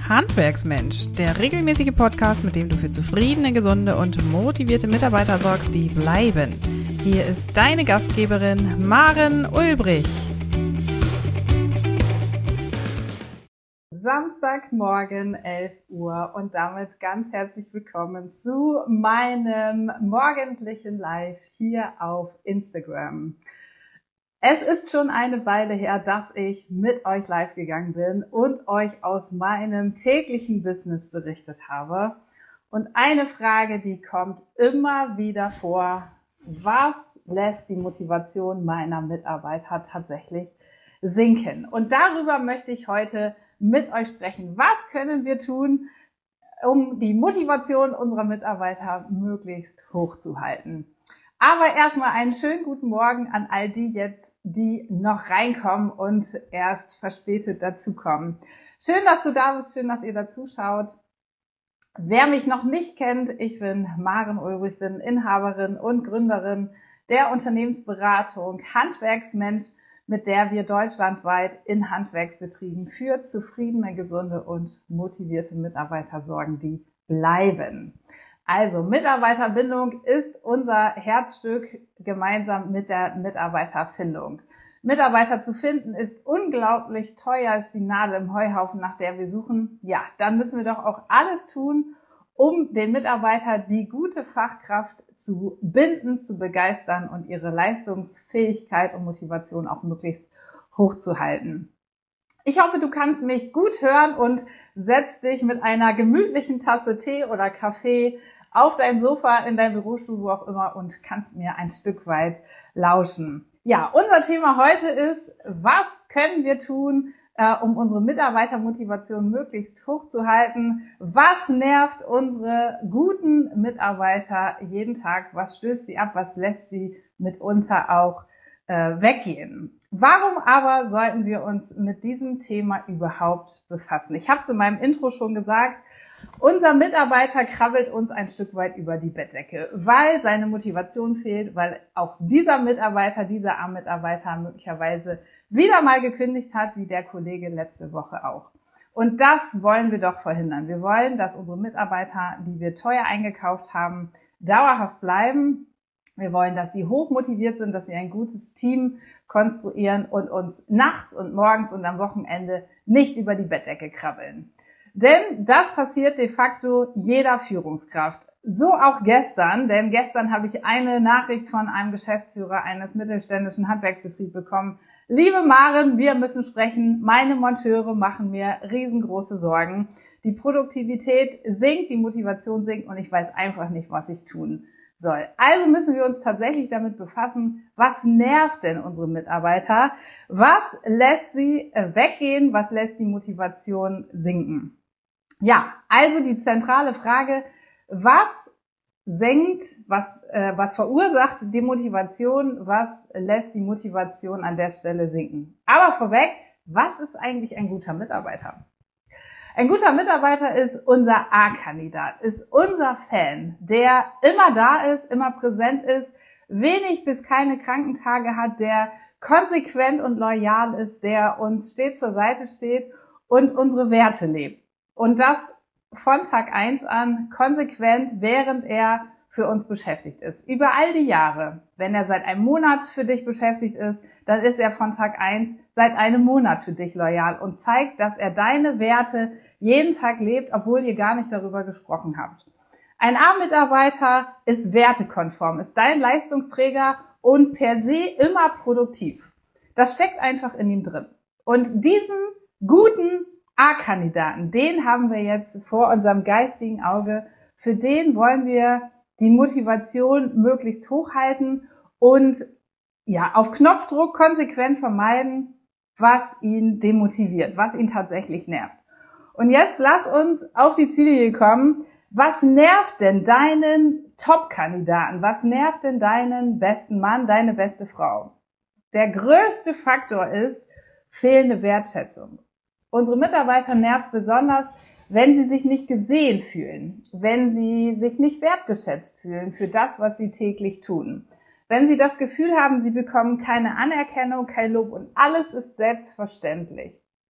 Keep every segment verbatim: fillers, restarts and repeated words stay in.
Handwerksmensch, der regelmäßige Podcast, mit dem du für zufriedene, gesunde und motivierte Mitarbeiter sorgst, die bleiben. Hier ist deine Gastgeberin Maren Ulbrich. Samstagmorgen elf Uhr und damit ganz herzlich willkommen zu meinem morgendlichen Live hier auf Instagram. Es ist schon eine Weile her, dass ich mit euch live gegangen bin und euch aus meinem täglichen Business berichtet habe. Und eine Frage, die kommt immer wieder vor: Was lässt die Motivation meiner Mitarbeiter tatsächlich sinken? Und darüber möchte ich heute mit euch sprechen. Was können wir tun, um die Motivation unserer Mitarbeiter möglichst hoch zu halten? Aber erstmal einen schönen guten Morgen an all die jetzt, die noch reinkommen und erst verspätet dazukommen. Schön, dass du da bist, schön, dass ihr dazuschaut. Wer mich noch nicht kennt, ich bin Maren Ulbrich, bin Inhaberin und Gründerin der Unternehmensberatung Handwerksmensch, mit der wir deutschlandweit in Handwerksbetrieben für zufriedene, gesunde und motivierte Mitarbeiter sorgen, die bleiben. Also Mitarbeiterbindung ist unser Herzstück gemeinsam mit der Mitarbeiterfindung. Mitarbeiter zu finden ist unglaublich teuer, ist die Nadel im Heuhaufen, nach der wir suchen. Ja, dann müssen wir doch auch alles tun, um den Mitarbeiter die gute Fachkraft zu binden, zu begeistern und ihre Leistungsfähigkeit und Motivation auch möglichst hoch zu halten. Ich hoffe, du kannst mich gut hören und setzt dich mit einer gemütlichen Tasse Tee oder Kaffee auf dein Sofa, in dein Bürostuhl, wo auch immer, und kannst mir ein Stück weit lauschen. Ja, unser Thema heute ist: Was können wir tun, äh, um unsere Mitarbeitermotivation möglichst hoch zu halten? Was nervt unsere guten Mitarbeiter jeden Tag? Was stößt sie ab? Was lässt sie mitunter auch äh, weggehen? Warum aber sollten wir uns mit diesem Thema überhaupt befassen? Ich habe es in meinem Intro schon gesagt: Unser Mitarbeiter krabbelt uns ein Stück weit über die Bettdecke, weil seine Motivation fehlt, weil auch dieser Mitarbeiter, dieser A-Mitarbeiter möglicherweise wieder mal gekündigt hat, wie der Kollege letzte Woche auch. Und das wollen wir doch verhindern. Wir wollen, dass unsere Mitarbeiter, die wir teuer eingekauft haben, dauerhaft bleiben. Wir wollen, dass sie hoch motiviert sind, dass sie ein gutes Team konstruieren und uns nachts und morgens und am Wochenende nicht über die Bettdecke krabbeln. Denn das passiert de facto jeder Führungskraft. So auch gestern, denn gestern habe ich eine Nachricht von einem Geschäftsführer eines mittelständischen Handwerksbetriebs bekommen. Liebe Maren, wir müssen sprechen. Meine Monteure machen mir riesengroße Sorgen. Die Produktivität sinkt, die Motivation sinkt und ich weiß einfach nicht, was ich tun soll. Also müssen wir uns tatsächlich damit befassen: Was nervt denn unsere Mitarbeiter? Was lässt sie weggehen? Was lässt die Motivation sinken? Ja, also die zentrale Frage: Was senkt, was, äh, was verursacht die Motivation? Was lässt die Motivation an der Stelle sinken? Aber vorweg, was ist eigentlich ein guter Mitarbeiter? Ein guter Mitarbeiter ist unser A-Kandidat, ist unser Fan, der immer da ist, immer präsent ist, wenig bis keine Krankentage hat, der konsequent und loyal ist, der uns stets zur Seite steht und unsere Werte lebt. Und das von Tag eins an, konsequent, während er für uns beschäftigt ist. Über all die Jahre. Wenn er seit einem Monat für dich beschäftigt ist, dann ist er von Tag eins seit einem Monat für dich loyal und zeigt, dass er deine Werte jeden Tag lebt, obwohl ihr gar nicht darüber gesprochen habt. Ein A-Mitarbeiter ist wertekonform, ist dein Leistungsträger und per se immer produktiv. Das steckt einfach in ihm drin. Und diesen guten A-Kandidaten, den haben wir jetzt vor unserem geistigen Auge. Für den wollen wir die Motivation möglichst hochhalten und ja, auf Knopfdruck konsequent vermeiden, was ihn demotiviert, was ihn tatsächlich nervt. Und jetzt lass uns auf die Ziellinie kommen. Was nervt denn deinen Top-Kandidaten? Was nervt denn deinen besten Mann, deine beste Frau? Der größte Faktor ist fehlende Wertschätzung. Unsere Mitarbeiter nervt besonders, wenn sie sich nicht gesehen fühlen, wenn sie sich nicht wertgeschätzt fühlen für das, was sie täglich tun. Wenn sie das Gefühl haben, sie bekommen keine Anerkennung, kein Lob und alles ist selbstverständlich.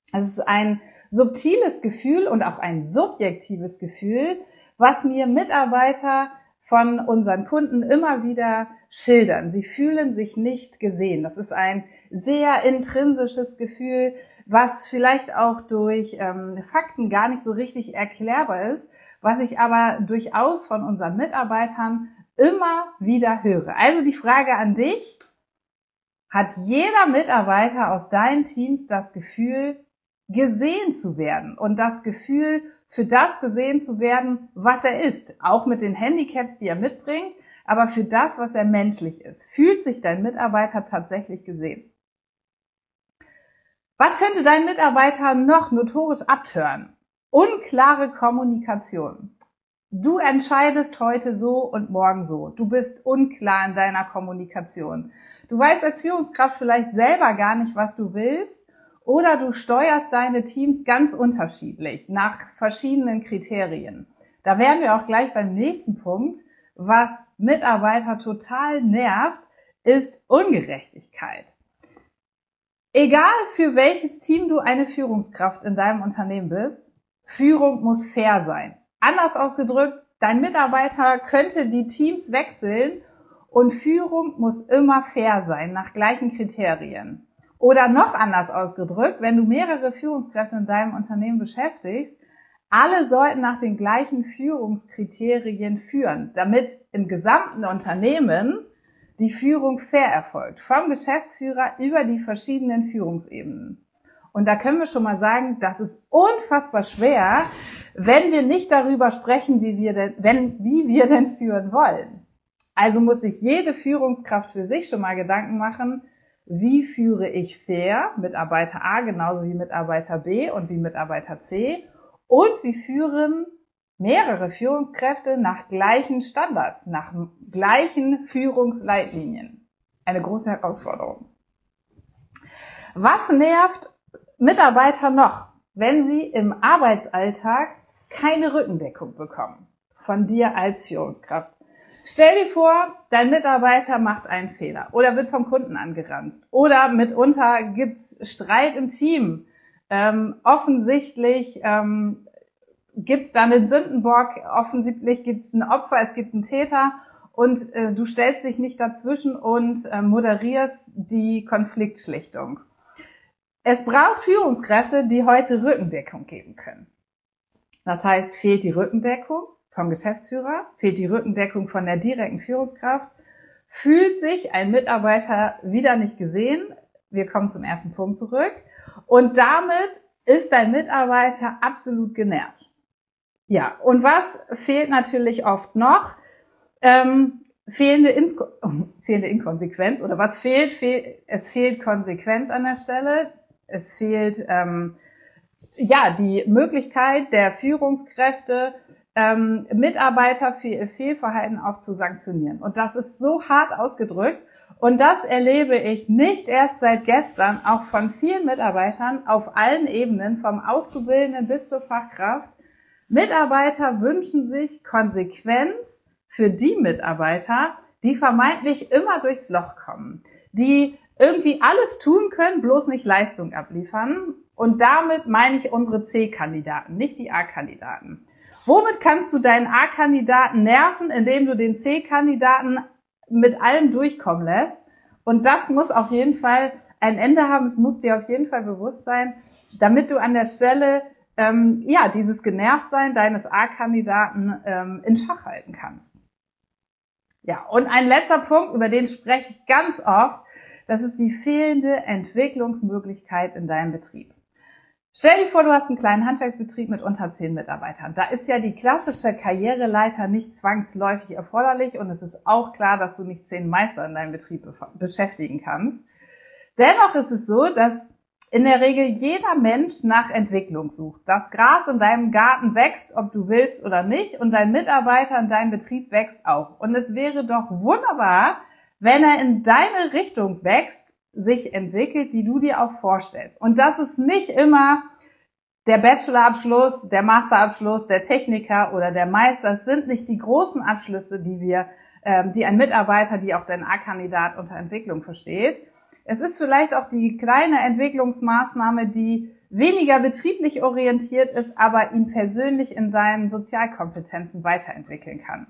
Es ist ein subtiles Gefühl und auch ein subjektives Gefühl, was mir Mitarbeiter von unseren Kunden immer wieder schildern. Sie fühlen sich nicht gesehen. Das ist ein sehr intrinsisches Gefühl, was vielleicht auch durch ähm, Fakten gar nicht so richtig erklärbar ist, was ich aber durchaus von unseren Mitarbeitern immer wieder höre. Also die Frage an dich: Hat jeder Mitarbeiter aus deinen Teams das Gefühl, gesehen zu werden und das Gefühl, für das gesehen zu werden, was er ist, auch mit den Handicaps, die er mitbringt, aber für das, was er menschlich ist? Fühlt sich dein Mitarbeiter tatsächlich gesehen? Was könnte dein Mitarbeiter noch notorisch abtören? Unklare Kommunikation. Du entscheidest heute so und morgen so. Du bist unklar in deiner Kommunikation. Du weißt als Führungskraft vielleicht selber gar nicht, was du willst, oder du steuerst deine Teams ganz unterschiedlich nach verschiedenen Kriterien. Da wären wir auch gleich beim nächsten Punkt. Was Mitarbeiter total nervt, ist Ungerechtigkeit. Egal für welches Team du eine Führungskraft in deinem Unternehmen bist, Führung muss fair sein. Anders ausgedrückt, dein Mitarbeiter könnte die Teams wechseln und Führung muss immer fair sein, nach gleichen Kriterien. Oder noch anders ausgedrückt, wenn du mehrere Führungskräfte in deinem Unternehmen beschäftigst, alle sollten nach den gleichen Führungskriterien führen, damit im gesamten Unternehmen die Führung fair erfolgt, vom Geschäftsführer über die verschiedenen Führungsebenen. Und da können wir schon mal sagen, das ist unfassbar schwer, wenn wir nicht darüber sprechen, wie wir denn, wenn, wie wir denn führen wollen. Also muss sich jede Führungskraft für sich schon mal Gedanken machen: Wie führe ich fair Mitarbeiter A genauso wie Mitarbeiter B und wie Mitarbeiter C? Und wie führen mehrere Führungskräfte nach gleichen Standards, nach gleichen Führungsleitlinien? Eine große Herausforderung. Was nervt Mitarbeiter noch, wenn sie im Arbeitsalltag keine Rückendeckung bekommen von dir als Führungskraft? Stell dir vor, dein Mitarbeiter macht einen Fehler oder wird vom Kunden angeranzt oder mitunter gibt's Streit im Team. Ähm, offensichtlich ähm, gibt's dann den Sündenbock, offensichtlich gibt's ein Opfer, es gibt einen Täter und äh, du stellst dich nicht dazwischen und äh, moderierst die Konfliktschlichtung. Es braucht Führungskräfte, die heute Rückendeckung geben können. Das heißt, fehlt die Rückendeckung vom Geschäftsführer, fehlt die Rückendeckung von der direkten Führungskraft, fühlt sich ein Mitarbeiter wieder nicht gesehen. Wir kommen zum ersten Punkt zurück. Und damit ist dein Mitarbeiter absolut genervt. Ja, und was fehlt natürlich oft noch? Ähm, fehlende, Insko fehlende Inkonsequenz. Oder was fehlt? Fehl es fehlt Konsequenz an der Stelle. Es fehlt ähm, ja die Möglichkeit der Führungskräfte, ähm, Mitarbeiterfehlverhalten auch zu sanktionieren. Und das ist so hart ausgedrückt. Und das erlebe ich nicht erst seit gestern, auch von vielen Mitarbeitern auf allen Ebenen, vom Auszubildenden bis zur Fachkraft. Mitarbeiter wünschen sich Konsequenz für die Mitarbeiter, die vermeintlich immer durchs Loch kommen, die irgendwie alles tun können, bloß nicht Leistung abliefern. Und damit meine ich unsere C-Kandidaten, nicht die A-Kandidaten. Womit kannst du deinen A-Kandidaten nerven, indem du den C-Kandidaten mit allem durchkommen lässt? Und das muss auf jeden Fall ein Ende haben. Es muss dir auf jeden Fall bewusst sein, damit du an der Stelle ähm, ja dieses Genervtsein deines A-Kandidaten ähm, in Schach halten kannst. Ja, und ein letzter Punkt, über den spreche ich ganz oft, das ist die fehlende Entwicklungsmöglichkeit in deinem Betrieb. Stell dir vor, du hast einen kleinen Handwerksbetrieb mit unter zehn Mitarbeitern. Da ist ja die klassische Karriereleiter nicht zwangsläufig erforderlich und es ist auch klar, dass du nicht zehn Meister in deinem Betrieb beschäftigen kannst. Dennoch ist es so, dass in der Regel jeder Mensch nach Entwicklung sucht. Das Gras in deinem Garten wächst, ob du willst oder nicht, und dein Mitarbeiter in deinem Betrieb wächst auch. Und es wäre doch wunderbar, wenn er in deine Richtung wächst, sich entwickelt, die du dir auch vorstellst. Und das ist nicht immer der Bachelorabschluss, der Masterabschluss, der Techniker oder der Meister. Es sind nicht die großen Abschlüsse, die wir, ähm, die ein Mitarbeiter, die auch dein A-Kandidat unter Entwicklung versteht. Es ist vielleicht auch die kleine Entwicklungsmaßnahme, die weniger betrieblich orientiert ist, aber ihn persönlich in seinen Sozialkompetenzen weiterentwickeln kann.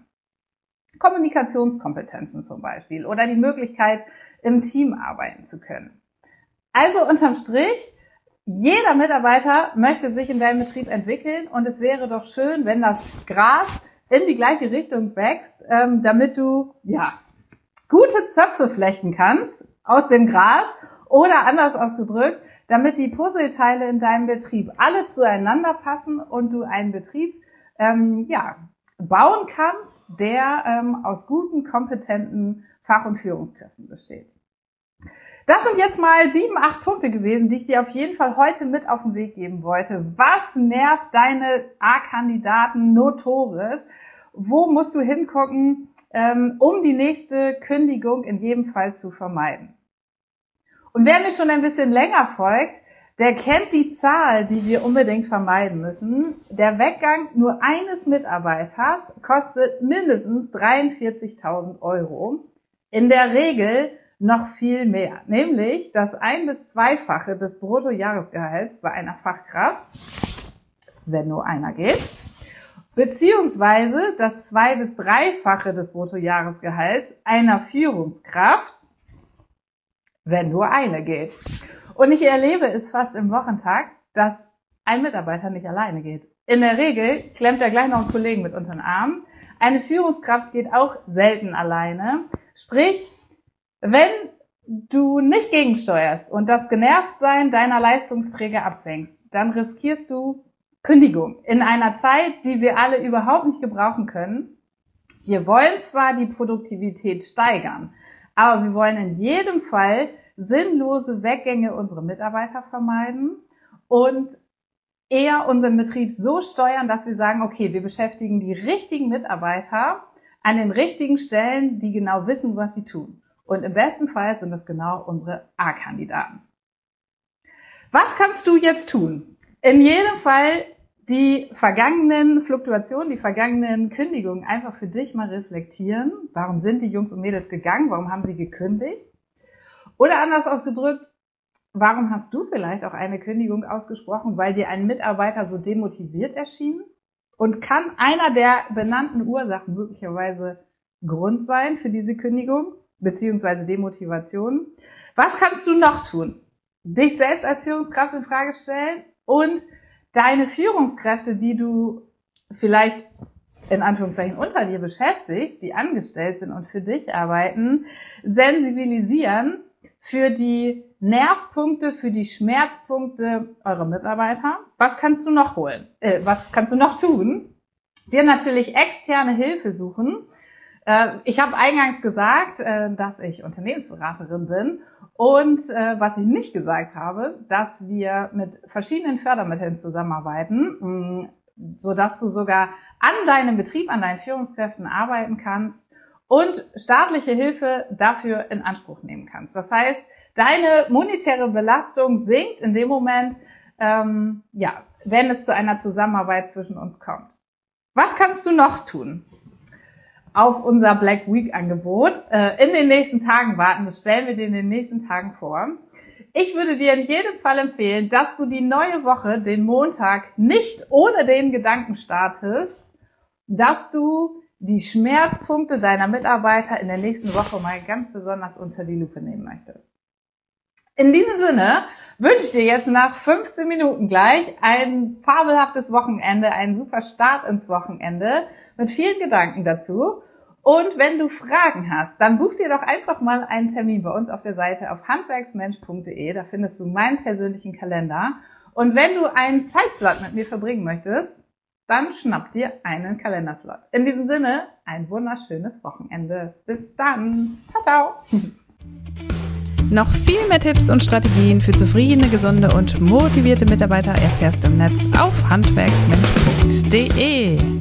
Kommunikationskompetenzen zum Beispiel oder die Möglichkeit, im Team arbeiten zu können. Also unterm Strich, jeder Mitarbeiter möchte sich in deinem Betrieb entwickeln und es wäre doch schön, wenn das Gras in die gleiche Richtung wächst, ähm, damit du ja gute Zöpfe flechten kannst aus dem Gras oder anders ausgedrückt, damit die Puzzleteile in deinem Betrieb alle zueinander passen und du einen Betrieb ähm, ja bauen kannst, der ähm, aus guten, kompetenten Fach- und Führungskräften besteht. Das sind jetzt mal sieben, acht Punkte gewesen, die ich dir auf jeden Fall heute mit auf den Weg geben wollte. Was nervt deine A-Kandidaten notorisch? Wo musst du hingucken, ähm, um die nächste Kündigung in jedem Fall zu vermeiden? Und wer mir schon ein bisschen länger folgt, der kennt die Zahl, die wir unbedingt vermeiden müssen. Der Weggang nur eines Mitarbeiters kostet mindestens dreiundvierzigtausend Euro. In der Regel noch viel mehr, nämlich das ein- bis zweifache des Bruttojahresgehalts bei einer Fachkraft, wenn nur einer geht, beziehungsweise das zwei- bis dreifache des Bruttojahresgehalts einer Führungskraft, wenn nur eine geht. Und ich erlebe es fast im Wochentag, dass ein Mitarbeiter nicht alleine geht. In der Regel klemmt er gleich noch einen Kollegen mit unter den Arm. Eine Führungskraft geht auch selten alleine. Sprich, wenn du nicht gegensteuerst und das Genervtsein deiner Leistungsträger abfängst, dann riskierst du Kündigung in einer Zeit, die wir alle überhaupt nicht gebrauchen können. Wir wollen zwar die Produktivität steigern, aber wir wollen in jedem Fall sinnlose Weggänge unserer Mitarbeiter vermeiden und eher unseren Betrieb so steuern, dass wir sagen, okay, wir beschäftigen die richtigen Mitarbeiter an den richtigen Stellen, die genau wissen, was sie tun. Und im besten Fall sind das genau unsere A-Kandidaten. Was kannst du jetzt tun? In jedem Fall die vergangenen Fluktuationen, die vergangenen Kündigungen einfach für dich mal reflektieren. Warum sind die Jungs und Mädels gegangen? Warum haben sie gekündigt? Oder anders ausgedrückt, warum hast du vielleicht auch eine Kündigung ausgesprochen, weil dir ein Mitarbeiter so demotiviert erschien? Und kann einer der benannten Ursachen möglicherweise Grund sein für diese Kündigung beziehungsweise Demotivation? Was kannst du noch tun? Dich selbst als Führungskraft in Frage stellen und deine Führungskräfte, die du vielleicht in Anführungszeichen unter dir beschäftigst, die angestellt sind und für dich arbeiten, sensibilisieren für die Nervpunkte, für die Schmerzpunkte eurer Mitarbeiter. Was kannst du noch holen? Äh, was kannst du noch tun? Dir natürlich externe Hilfe suchen. Äh, ich habe eingangs gesagt, äh, dass ich Unternehmensberaterin bin und äh, was ich nicht gesagt habe, dass wir mit verschiedenen Fördermitteln zusammenarbeiten, mh, sodass du sogar an deinem Betrieb, an deinen Führungskräften arbeiten kannst und staatliche Hilfe dafür in Anspruch nehmen kannst. Das heißt, deine monetäre Belastung sinkt in dem Moment, ähm, ja, wenn es zu einer Zusammenarbeit zwischen uns kommt. Was kannst du noch tun? Auf unser Black Week Angebot äh, in den nächsten Tagen warten. Das stellen wir dir in den nächsten Tagen vor. Ich würde dir in jedem Fall empfehlen, dass du die neue Woche, den Montag, nicht ohne den Gedanken startest, dass du die Schmerzpunkte deiner Mitarbeiter in der nächsten Woche mal ganz besonders unter die Lupe nehmen möchtest. In diesem Sinne wünsche ich dir jetzt nach fünfzehn Minuten gleich ein fabelhaftes Wochenende, einen super Start ins Wochenende mit vielen Gedanken dazu. Und wenn du Fragen hast, dann buch dir doch einfach mal einen Termin bei uns auf der Seite auf handwerksmensch punkt de. Da findest du meinen persönlichen Kalender. Und wenn du einen Zeitslot mit mir verbringen möchtest, dann schnapp dir einen Kalenderslot. In diesem Sinne, ein wunderschönes Wochenende. Bis dann. Ciao, ciao. Noch viel mehr Tipps und Strategien für zufriedene, gesunde und motivierte Mitarbeiter erfährst du im Netz auf handwerksmensch punkt de.